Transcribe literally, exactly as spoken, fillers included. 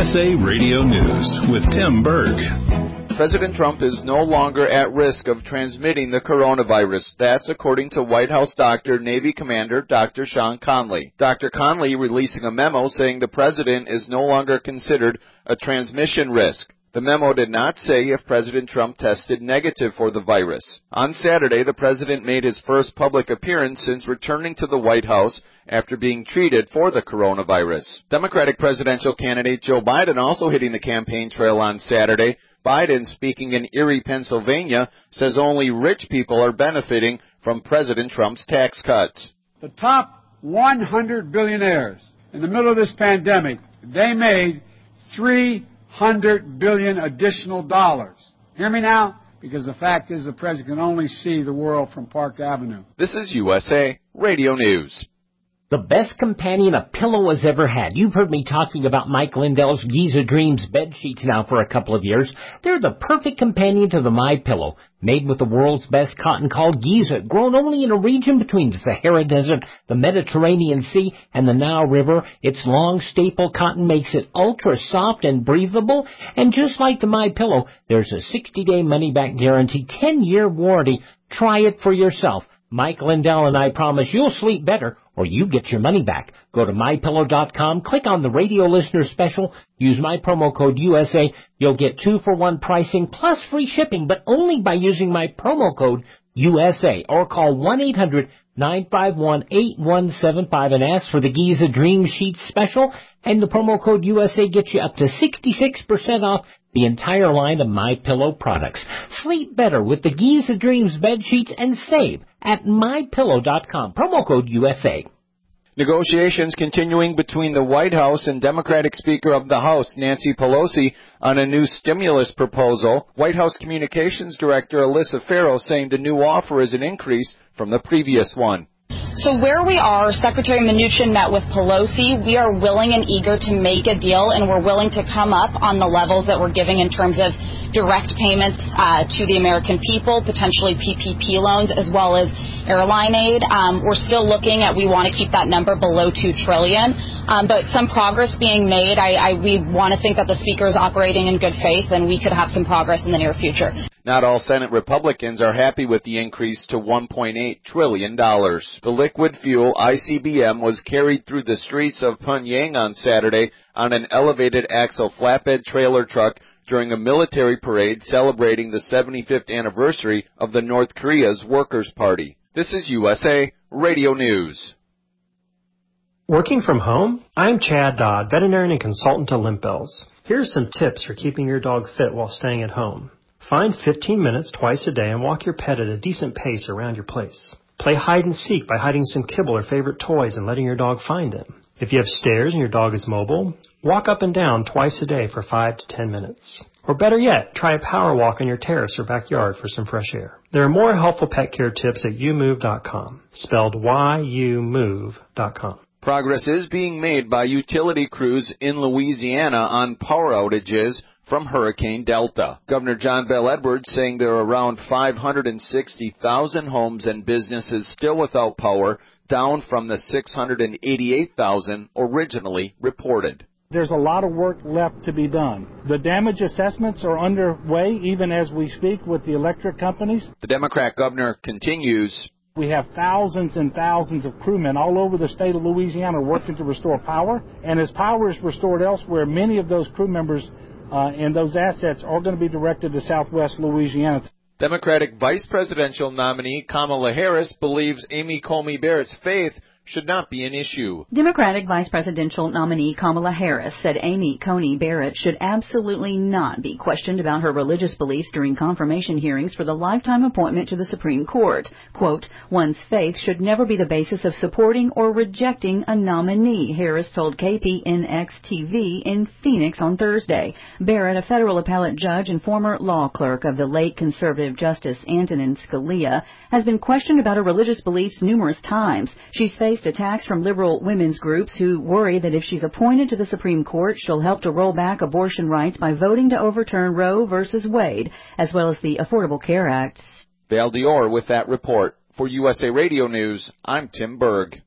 S A Radio News with Tim Berg. President Trump is no longer at risk of transmitting the coronavirus. That's according to White House doctor, Navy Commander Doctor Sean Conley. Doctor Conley releasing a memo saying the president is no longer considered a transmission risk. The memo did not say if President Trump tested negative for the virus. On Saturday, the president made his first public appearance since returning to the White House after being treated for the coronavirus. Democratic presidential candidate Joe Biden also hitting the campaign trail on Saturday. Biden, speaking in Erie, Pennsylvania, says only rich people are benefiting from President Trump's tax cuts. The top one hundred billionaires in the middle of this pandemic, they made three hundred billion additional dollars. Hear me now? Because the fact is the president can only see the world from Park Avenue. This is U S A Radio News. The best companion a pillow has ever had. You've heard me talking about Mike Lindell's Giza Dreams bed sheets now for a couple of years. They're the perfect companion to the MyPillow. Made with the world's best cotton called Giza, grown only in a region between the Sahara Desert, the Mediterranean Sea, and the Nile River. Its long staple cotton makes it ultra soft and breathable. And just like the MyPillow, there's a sixty-day money-back guarantee, ten-year warranty. Try it for yourself. Mike Lindell and I promise you'll sleep better or you get your money back. Go to my pillow dot com, click on the radio listener special, use my promo code U S A. You'll get two for one pricing plus free shipping, but only by using my promo code U S A, or call one eight hundred nine five one eight one seven five and ask for the Giza Dream Sheets special, and the promo code U S A gets you up to sixty-six percent off the entire line of MyPillow products. Sleep better with the Giza Dreams bed sheets and save at my pillow dot com. Promo code U S A. Negotiations continuing between the White House and Democratic Speaker of the House, Nancy Pelosi, on a new stimulus proposal. White House Communications Director Alyssa Farrow saying the new offer is an increase from the previous one. So where we are, Secretary Mnuchin met with Pelosi. We are willing and eager to make a deal, and we're willing to come up on the levels that we're giving in terms of direct payments uh, to the American people, potentially P P P loans, as well as airline aid. Um, we're still looking at, we want to keep that number below two trillion dollars, um, but some progress being made. I, I, we want to think that the Speaker is operating in good faith, and we could have some progress in the near future. Not all Senate Republicans are happy with the increase to one point eight trillion dollars. The liquid fuel I C B M was carried through the streets of Pyongyang on Saturday on an elevated axle flatbed trailer truck during a military parade celebrating the seventy-fifth anniversary of the North Korea's Workers' Party. This is U S A Radio News. Working from home? I'm Chad Dodd, veterinarian and consultant to Limp Bells. Here are some tips for keeping your dog fit while staying at home. Find fifteen minutes twice a day and walk your pet at a decent pace around your place. Play hide and seek by hiding some kibble or favorite toys and letting your dog find them. If you have stairs and your dog is mobile, walk up and down twice a day for five to ten minutes. Or better yet, try a power walk on your terrace or backyard for some fresh air. There are more helpful pet care tips at you move dot com, spelled Y U move dot com. Progress is being made by utility crews in Louisiana on power outages from Hurricane Delta. Governor John Bel Edwards saying there are around five hundred sixty thousand homes and businesses still without power, down from the six hundred eighty-eight thousand originally reported. There's a lot of work left to be done. The damage assessments are underway even as we speak with the electric companies. The Democrat governor continues. We have thousands and thousands of crewmen all over the state of Louisiana working to restore power. And as power is restored elsewhere, many of those crew members uh, and those assets are going to be directed to southwest Louisiana. Democratic vice presidential nominee Kamala Harris believes Amy Coney Barrett's faith should not be an issue. Democratic Vice Presidential nominee Kamala Harris said Amy Coney Barrett should absolutely not be questioned about her religious beliefs during confirmation hearings for the lifetime appointment to the Supreme Court. Quote, one's faith should never be the basis of supporting or rejecting a nominee, Harris told K P N X T V in Phoenix on Thursday. Barrett, a federal appellate judge and former law clerk of the late conservative Justice Antonin Scalia, has been questioned about her religious beliefs numerous times. She's faced attacks from liberal women's groups who worry that if she's appointed to the Supreme Court, she'll help to roll back abortion rights by voting to overturn Roe versus Wade, as well as the Affordable Care Act. Val Dior with that report. For U S A Radio News, I'm Tim Berg.